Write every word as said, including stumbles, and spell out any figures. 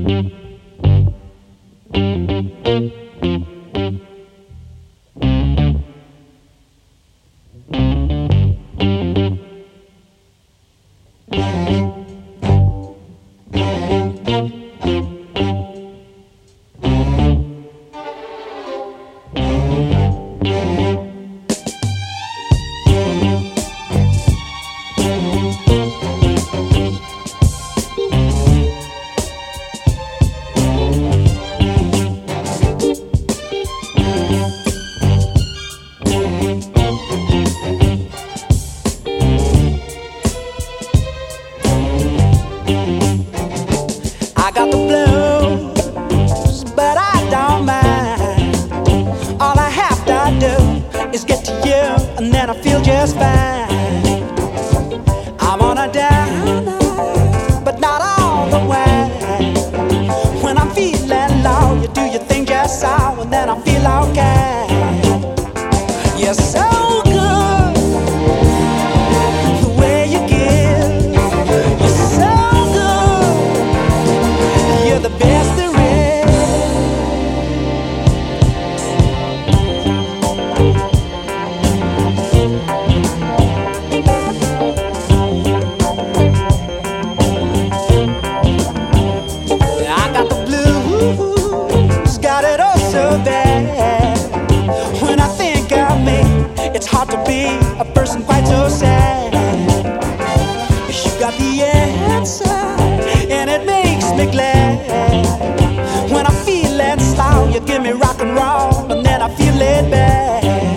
I got the blues, but I don't mind. All I have to do is get to you, and then I feel just fine. I'm on a down, but not all the way. When I'm feeling low, you do your thing just so, and then I feel okay. You're so good, the way you give. You're so good, you're the best there is. I got the blues, got it all so bad. When I think of me, it's hard to be a person quite so sad. You got the answer, and it makes me glad. When I'm feeling slow, you give me rock and roll, and then I feel it back.